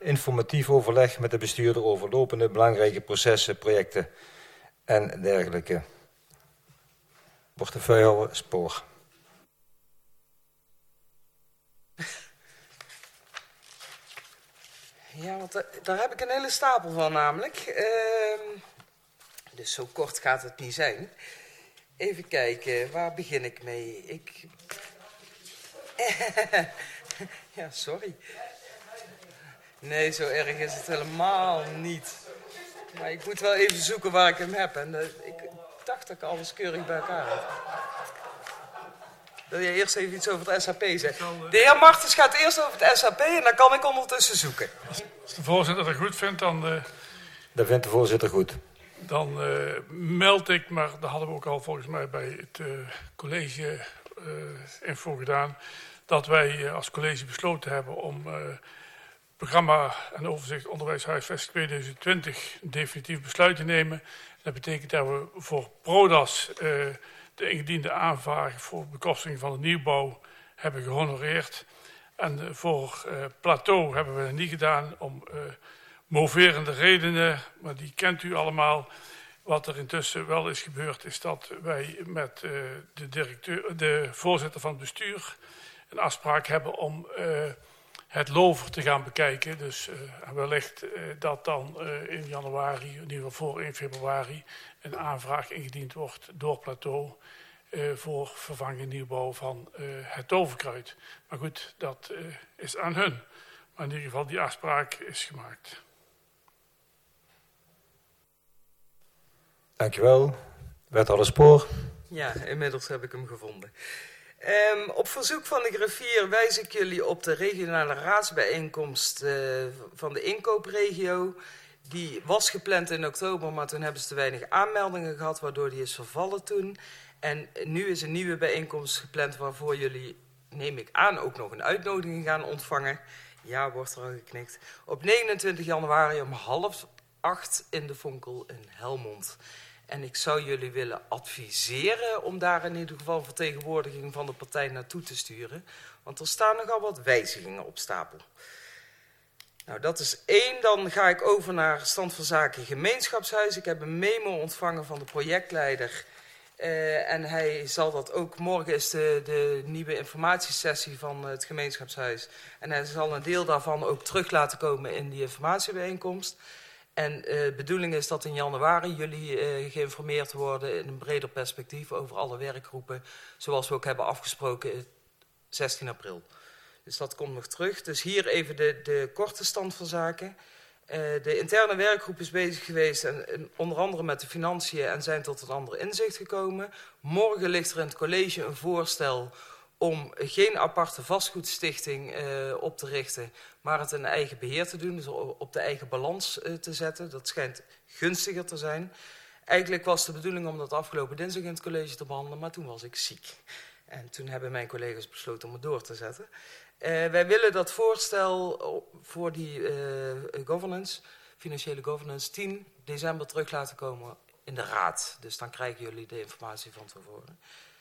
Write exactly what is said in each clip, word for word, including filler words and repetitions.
informatief overleg met de bestuurder over lopende belangrijke processen, projecten en dergelijke. Portefeuillehouder Spoor. Ja, want daar heb ik een hele stapel van namelijk. Uh, dus zo kort gaat het niet zijn. Even kijken, waar begin ik mee? Ik... ja, sorry. Nee, zo erg is het helemaal niet. Maar ik moet wel even zoeken waar ik hem heb. En uh, ik dacht dat ik alles keurig bij elkaar had. Wil je eerst even iets over het S H P zeggen? De heer Martens gaat eerst over het S H P en dan kan ik ondertussen zoeken. Als de voorzitter dat goed vindt, dan... Uh, dat vindt de voorzitter goed. Dan uh, meld ik, maar dat hadden we ook al volgens mij bij het uh, college uh, info gedaan, dat wij uh, als college besloten hebben om uh, programma en overzicht onderwijs huisvesting tweeduizend twintig een definitief besluit te nemen. Dat betekent dat we voor PRODAS uh, de ingediende aanvraag voor bekostiging van de nieuwbouw hebben gehonoreerd. En uh, voor uh, Plateau hebben we het niet gedaan om uh, moverende redenen, maar die kent u allemaal. Wat er intussen wel is gebeurd is dat wij met uh, de, directeur, de voorzitter van het bestuur een afspraak hebben om uh, het Lover te gaan bekijken. Dus uh, wellicht uh, dat dan uh, in januari, in ieder geval voor één februari, een aanvraag ingediend wordt door Plateau uh, voor vervanging nieuwbouw van uh, het Toverkruid. Maar goed, dat uh, is aan hun. Maar in ieder geval die afspraak is gemaakt. Dankjewel. Wethouder Spoor. Ja, inmiddels heb ik hem gevonden. Um, op verzoek van de griffier wijs ik jullie op de regionale raadsbijeenkomst uh, van de inkoopregio. Die was gepland in oktober, maar toen hebben ze te weinig aanmeldingen gehad, waardoor die is vervallen toen. En nu is een nieuwe bijeenkomst gepland waarvoor jullie, neem ik aan, ook nog een uitnodiging gaan ontvangen. Ja, wordt er al geknikt. Op negenentwintig januari om half acht in de Vonkel in Helmond. En ik zou jullie willen adviseren om daar in ieder geval vertegenwoordiging van de partij naartoe te sturen. Want er staan nogal wat wijzigingen op stapel. Nou, dat is één. Dan ga ik over naar stand van zaken gemeenschapshuis. Ik heb een memo ontvangen van de projectleider. Uh, en hij zal dat ook, morgen is de, de nieuwe informatiesessie van het gemeenschapshuis. En hij zal een deel daarvan ook terug laten komen in die informatiebijeenkomst. En de uh, bedoeling is dat in januari jullie uh, geïnformeerd worden in een breder perspectief over alle werkgroepen. Zoals we ook hebben afgesproken zestien april. Dus dat komt nog terug. Dus hier even de, de korte stand van zaken. Uh, de interne werkgroep is bezig geweest en, en onder andere met de financiën en zijn tot een ander inzicht gekomen. Morgen ligt er in het college een voorstel om geen aparte vastgoedstichting uh, op te richten, maar het in eigen beheer te doen, dus op de eigen balans uh, te zetten. Dat schijnt gunstiger te zijn. Eigenlijk was de bedoeling om dat afgelopen dinsdag in het college te behandelen, maar toen was ik ziek. En toen hebben mijn collega's besloten om het door te zetten. Uh, wij willen dat voorstel voor die uh, governance, financiële governance, tien december terug laten komen in de raad. Dus dan krijgen jullie de informatie van tevoren.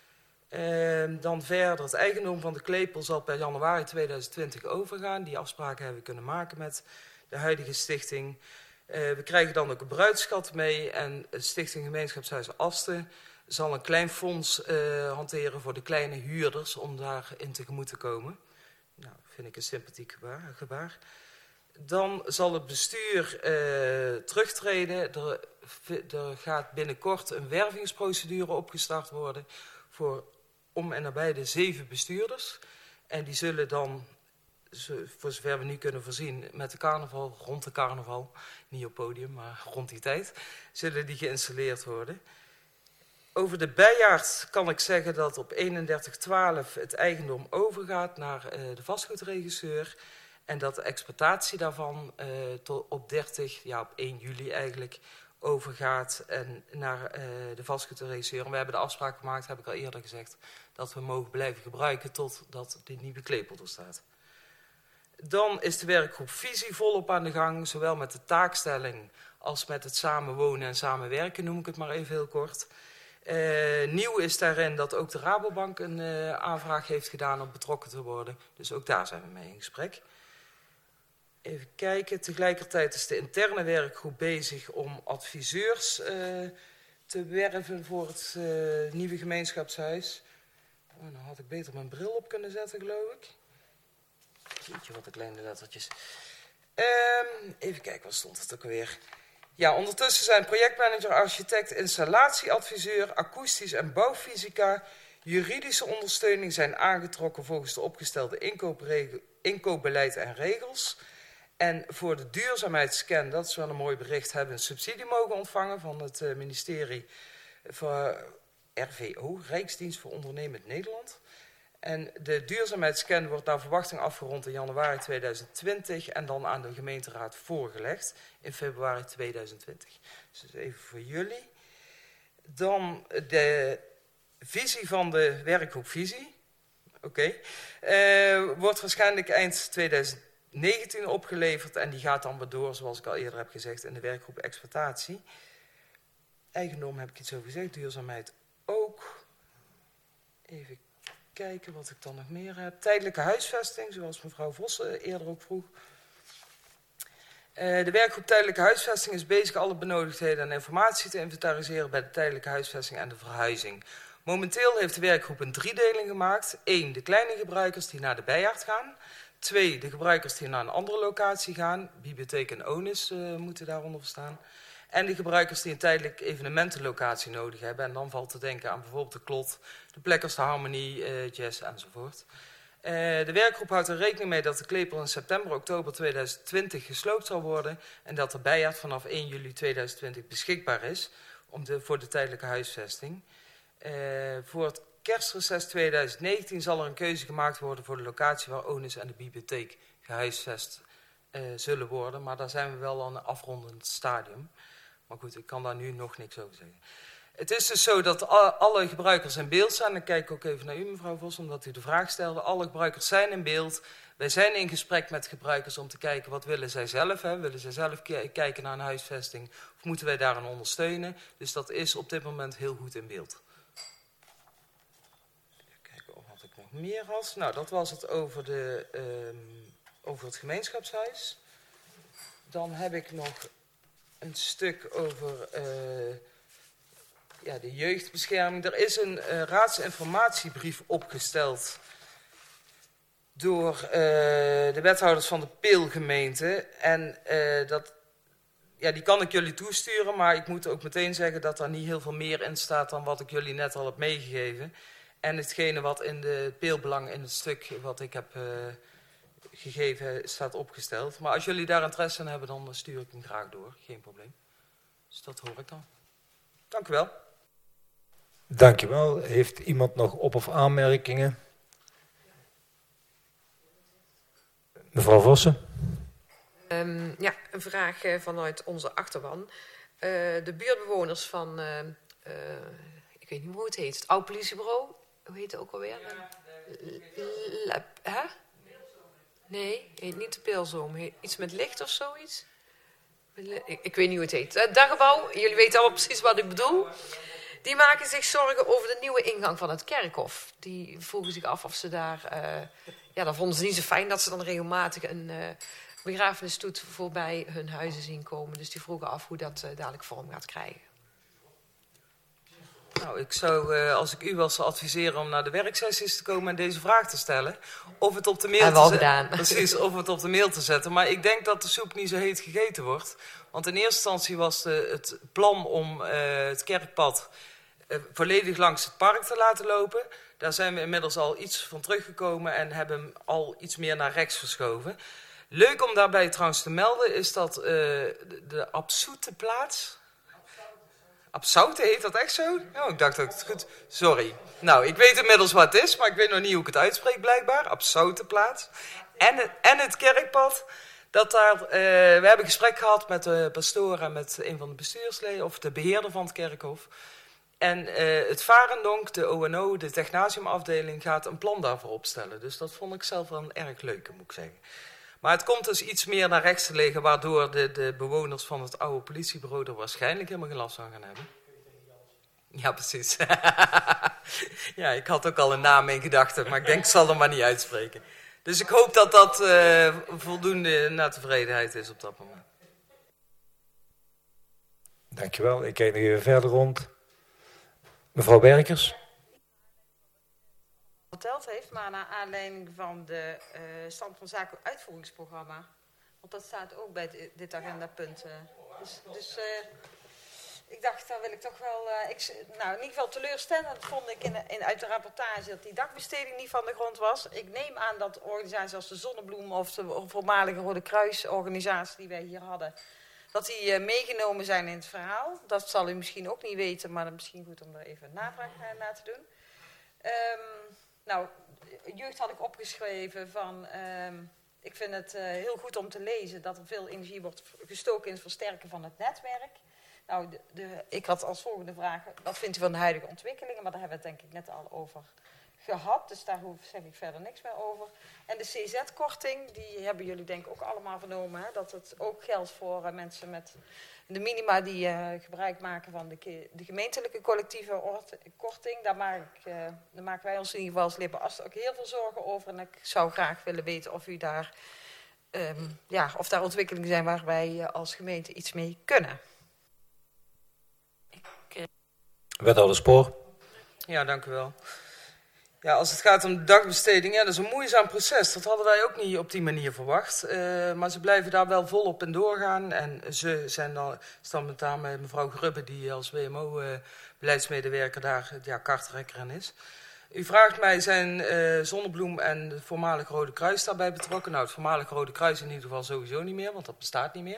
Uh, dan verder, het eigendom van de Klepel zal per januari tweeduizend twintig overgaan. Die afspraken hebben we kunnen maken met de huidige stichting. Uh, we krijgen dan ook een bruidschat mee en de Stichting Gemeenschapshuis Asten zal een klein fonds uh, hanteren voor de kleine huurders om daarin tegemoet te komen. Nou, vind ik een sympathiek gebaar. gebaar. Dan zal het bestuur uh, terugtreden. Er, er gaat binnenkort een wervingsprocedure opgestart worden voor om en nabij de zeven bestuurders. En die zullen dan, voor zover we nu kunnen voorzien, met de carnaval, rond de carnaval, niet op podium, maar rond die tijd, zullen die geïnstalleerd worden. Over de Bijaard kan ik zeggen dat op eenendertig twaalf het eigendom overgaat naar uh, de vastgoedregisseur. En dat de exploitatie daarvan uh, tot op dertig, ja op één juli eigenlijk, overgaat en naar uh, de vastgoedregisseur. En we hebben de afspraak gemaakt, heb ik al eerder gezegd, dat we mogen blijven gebruiken totdat die nieuwe Klepel er staat. Dan is de werkgroep Visie volop aan de gang, zowel met de taakstelling als met het samenwonen en samenwerken, noem ik het maar even heel kort. Uh, nieuw is daarin dat ook de Rabobank een uh, aanvraag heeft gedaan om betrokken te worden. Dus ook daar zijn we mee in gesprek. Even kijken, tegelijkertijd is de interne werkgroep bezig om adviseurs uh, te werven voor het uh, nieuwe gemeenschapshuis. Oh, nou had ik beter mijn bril op kunnen zetten, geloof ik. Jeetje, wat een kleine lettertjes. Um, even kijken, wat stond het ook alweer? Ja, ondertussen zijn projectmanager, architect, installatieadviseur, akoestisch en bouwfysica, juridische ondersteuning zijn aangetrokken volgens de opgestelde inkoopbeleid en regels. En voor de duurzaamheidsscan, dat is wel een mooi bericht, hebben we een subsidie mogen ontvangen van het uh, ministerie van R V O, Rijksdienst voor Ondernemend Nederland. En de duurzaamheidsscan wordt naar verwachting afgerond in januari tweeduizend twintig en dan aan de gemeenteraad voorgelegd in februari tweeduizend twintig. Dus dat is even voor jullie. Dan de visie van de werkgroep Visie. Oké. Okay. Uh, wordt waarschijnlijk eind tweeduizend negentien opgeleverd en die gaat dan weer door, zoals ik al eerder heb gezegd, in de werkgroep exploitatie. Eigendom heb ik iets over gezegd, duurzaamheid ook. Even kijken wat ik dan nog meer heb. Tijdelijke huisvesting, zoals mevrouw Vos eerder ook vroeg. Uh, de werkgroep tijdelijke huisvesting is bezig alle benodigdheden en informatie te inventariseren bij de tijdelijke huisvesting en de verhuizing. Momenteel heeft de werkgroep een driedeling gemaakt. Eén, de kleine gebruikers die naar de Bijaard gaan. Twee, de gebruikers die naar een andere locatie gaan. Bibliotheek en Onis uh, moeten daaronder verstaan. En de gebruikers die een tijdelijk evenementenlocatie nodig hebben. En dan valt te denken aan bijvoorbeeld de Klot, de Plekkers, de Harmonie, uh, Jazz enzovoort. Uh, de werkgroep houdt er rekening mee dat de Klepel in september, oktober tweeduizend twintig gesloopt zal worden. En dat de Bijaard vanaf één juli tweeduizend twintig beschikbaar is om de, voor de tijdelijke huisvesting. Uh, voor het kerstreces tweeduizend negentien zal er een keuze gemaakt worden voor de locatie waar Onis en de bibliotheek gehuisvest uh, zullen worden. Maar daar zijn we wel aan een afrondend stadium. Maar goed, ik kan daar nu nog niks over zeggen. Het is dus zo dat alle gebruikers in beeld zijn. Ik kijk ook even naar u, mevrouw Vos, omdat u de vraag stelde. Alle gebruikers zijn in beeld. Wij zijn in gesprek met gebruikers om te kijken wat willen zij zelf. Hè? Willen zij zelf kijken naar een huisvesting of moeten wij daarin ondersteunen? Dus dat is op dit moment heel goed in beeld. Even kijken of wat ik nog meer had. Nou, dat was het over, de, um, over het gemeenschapshuis. Dan heb ik nog een stuk over uh, ja, de jeugdbescherming. Er is een uh, raadsinformatiebrief opgesteld door uh, de wethouders van de Peelgemeente. En uh, dat, ja, die kan ik jullie toesturen, maar ik moet ook meteen zeggen dat er niet heel veel meer in staat dan wat ik jullie net al heb meegegeven. En hetgene wat in de Peelbelang in het stuk wat ik heb uh, gegeven staat opgesteld. Maar als jullie daar interesse in hebben, dan stuur ik hem graag door. Geen probleem. Dus dat hoor ik dan. Dank u wel. Dank je wel. Heeft iemand nog op- of aanmerkingen? Mevrouw Vossen. Um, ja, een vraag uh, vanuit onze achterban. Uh, de buurtbewoners van, uh, uh, ik weet niet hoe het heet, het oude politiebureau. Hoe heet het ook alweer? Ja, hè? Nee, heet niet de Peelzoom. Iets met licht of zoiets? Ik, ik weet niet hoe het heet. Uh, Daggebouw, jullie weten allemaal precies wat ik bedoel. Die maken zich zorgen over de nieuwe ingang van het kerkhof. Die vroegen zich af of ze daar... Uh, ja, dat vonden ze niet zo fijn dat ze dan regelmatig een uh, begrafenisstoet voorbij hun huizen zien komen. Dus die vroegen af hoe dat uh, dadelijk vorm gaat krijgen. Nou, ik zou, uh, als ik u was, adviseren om naar de werksessies te komen en deze vraag te stellen. Of het op de mail te zetten. Precies, of het op de mail te zetten. Maar ik denk dat de soep niet zo heet gegeten wordt. Want in eerste instantie was de, het plan om uh, het kerkpad uh, volledig langs het park te laten lopen. Daar zijn we inmiddels al iets van teruggekomen en hebben hem al iets meer naar rechts verschoven. Leuk om daarbij trouwens te melden is dat uh, de, de Absoeteplaats... Absouten, heet dat echt zo? Oh, ik dacht dat het goed... Sorry. Nou, ik weet inmiddels wat het is, maar ik weet nog niet hoe ik het uitspreek blijkbaar. Absoutenplaats. En het, en het kerkpad. Dat daar, uh, we hebben gesprek gehad met de pastoor en met een van de bestuursleden, of de beheerder van het kerkhof. En uh, het Varendonk, de O N O, de technasiumafdeling, gaat een plan daarvoor opstellen. Dus dat vond ik zelf wel een erg leuke, moet ik zeggen. Maar het komt dus iets meer naar rechts te liggen, waardoor de, de bewoners van het oude politiebureau er waarschijnlijk helemaal geen last van gaan hebben. Ja, precies. Ja, ik had ook al een naam in gedachten, maar ik denk ik zal er maar niet uitspreken. Dus ik hoop dat dat uh, voldoende naar tevredenheid is op dat moment. Dankjewel. Ik kijk nog even verder rond. Mevrouw Berkers. Verteld heeft, maar naar aanleiding van de uh, stand van zaken uitvoeringsprogramma. Want dat staat ook bij dit, dit agendapunt. Uh. Dus, dus uh, ik dacht, daar wil ik toch wel... Uh, ik, nou, in ieder geval teleurstellend vond ik in, in, uit de rapportage dat die dakbesteding niet van de grond was. Ik neem aan dat organisaties als de Zonnebloem of de voormalige Rode Kruis-organisatie die wij hier hadden, dat die uh, meegenomen zijn in het verhaal. Dat zal u misschien ook niet weten, maar dan misschien goed om er even navraag uh, naar te doen. Um, nou, jeugd had ik opgeschreven van... Um, ik vind het uh, heel goed om te lezen dat er veel energie wordt gestoken in het versterken van het netwerk. Nou, de, de, ik had als volgende vraag, wat vindt u van de huidige ontwikkelingen? Maar daar hebben we het denk ik net al over gehad, dus daar hoef, zeg ik verder niks meer over. En de C Z-korting, die hebben jullie denk ik ook allemaal vernomen, hè? Dat het ook geldt voor uh, mensen met de minima die uh, gebruik maken van de, de gemeentelijke collectieve korting. Daar, maak ik, uh, daar maken wij ons in ieder geval als Libera's ook heel veel zorgen over. En ik zou graag willen weten of u daar, um, ja, of daar ontwikkelingen zijn waar wij uh, als gemeente iets mee kunnen. Ik, uh... Wethouder Spoor. Ja, dank u wel. Ja, als het gaat om de dagbesteding, ja, dat is een moeizaam proces. Dat hadden wij ook niet op die manier verwacht. Uh, maar ze blijven daar wel volop in doorgaan. En ze zijn dan, staan met name mevrouw Grubbe, die als W M O-beleidsmedewerker uh, daar ja, kartrekker in is. U vraagt mij, zijn uh, Zonnebloem en het voormalig Rode Kruis daarbij betrokken? Nou, het voormalig Rode Kruis in ieder geval sowieso niet meer, want dat bestaat niet meer.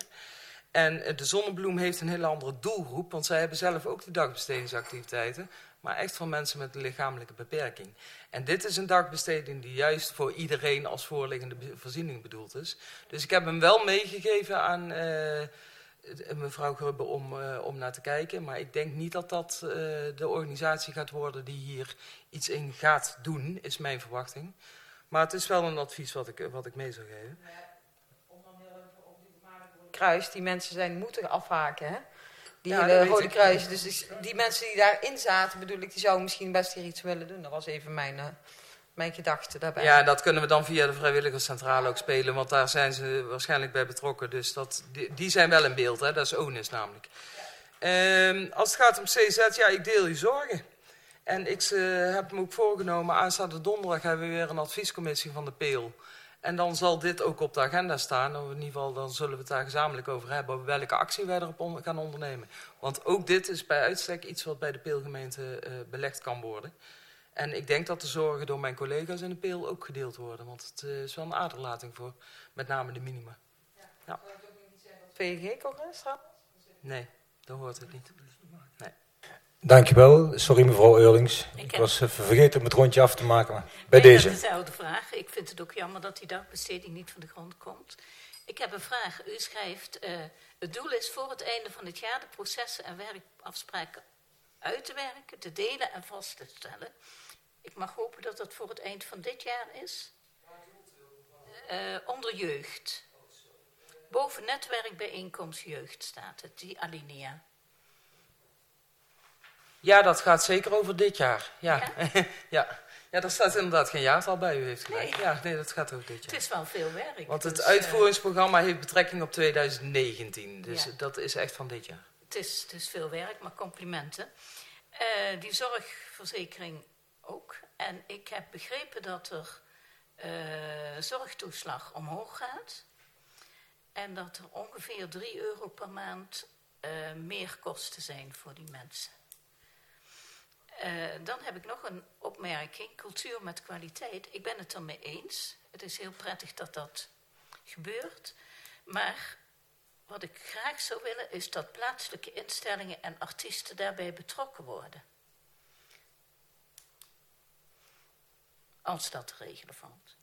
En uh, de Zonnebloem heeft een hele andere doelgroep, want zij hebben zelf ook de dagbestedingsactiviteiten, maar echt voor mensen met een lichamelijke beperking. En dit is een dagbesteding die juist voor iedereen als voorliggende voorziening bedoeld is. Dus ik heb hem wel meegegeven aan uh, mevrouw Grubbe om, uh, om naar te kijken. Maar ik denk niet dat dat uh, de organisatie gaat worden die hier iets in gaat doen, is mijn verwachting. Maar het is wel een advies wat ik, wat ik mee zou geven. Om dan heel even over die kruis, die mensen zijn moeten afhaken, hè? Die ja, hele Rode Kruis. Dus die, die mensen die daarin zaten, bedoel ik, die zouden misschien best hier iets willen doen. Dat was even mijn, uh, mijn gedachte daarbij. Ja, dat kunnen we dan via de vrijwilligerscentrale ook spelen, want daar zijn ze waarschijnlijk bij betrokken. Dus dat, die, die zijn wel in beeld, hè? Dat is ONIS namelijk. Ja. Um, als het gaat om C Z, ja, ik deel uw zorgen. En ik uh, heb me ook voorgenomen, aanstaande donderdag hebben we weer een adviescommissie van de P E E L. En dan zal dit ook op de agenda staan. Of in ieder geval, dan zullen we het daar gezamenlijk over hebben, over welke actie wij erop on- gaan ondernemen. Want ook dit is bij uitstek iets wat bij de P E E L-gemeente uh, belegd kan worden. En ik denk dat de zorgen door mijn collega's in de P E E L ook gedeeld worden. Want het uh, is wel een aderlating voor met name de minima. Ja. Ja. Zou het ook niet zijn dat V G congres gaat? Nee, dat hoort het niet. Nee. Dankjewel. Sorry mevrouw Eurlings. Ik, ik was even vergeten om het rondje af te maken. Maar bij nee, deze. Dat is dezelfde vraag. Ik vind het ook jammer dat die dagbesteding niet van de grond komt. Ik heb een vraag. U schrijft, uh, het doel is voor het einde van het jaar de processen en werkafspraken uit te werken, te delen en vast te stellen. Ik mag hopen dat dat voor het eind van dit jaar is. Uh, onder jeugd. Boven netwerkbijeenkomst jeugd staat het, die alinea. Ja, dat gaat zeker over dit jaar. Ja, ja? ja. Ja, daar staat inderdaad geen jaartal bij, u heeft gelijk. Nee. Ja, nee, dat gaat over dit jaar. Het is wel veel werk. Want het dus, uitvoeringsprogramma heeft betrekking op twintig negentien. Dus ja. dat is echt van dit jaar. Het is, het is veel werk, maar complimenten. Uh, die zorgverzekering ook. En ik heb begrepen dat er uh, zorgtoeslag omhoog gaat. En dat er ongeveer drie euro per maand uh, meer kosten zijn voor die mensen. Uh, dan heb ik nog een opmerking. Cultuur met kwaliteit. Ik ben het ermee eens. Het is heel prettig dat dat gebeurt. Maar wat ik graag zou willen is dat plaatselijke instellingen en artiesten daarbij betrokken worden. Als dat te regelen valt.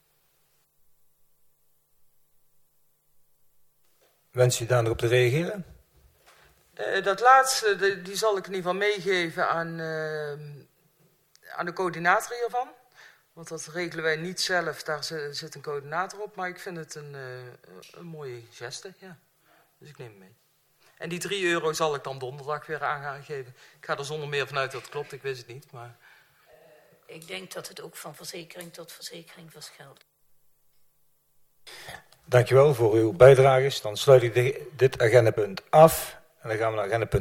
Wens u daar nog op te reageren? Uh, dat laatste, de, die zal ik in ieder geval meegeven aan, uh, aan de coördinator hiervan. Want dat regelen wij niet zelf, daar zit, zit een coördinator op. Maar ik vind het een, uh, een mooie geste, ja. Dus ik neem hem mee. En die drie euro zal ik dan donderdag weer aan gaan geven. Ik ga er zonder meer vanuit dat het klopt, ik wist het niet. Maar... Uh, ik denk dat het ook van verzekering tot verzekering verschilt. Dankjewel voor uw bijdrages. Dan sluit ik de, dit agendapunt af. En dan gaan we naar agendapunt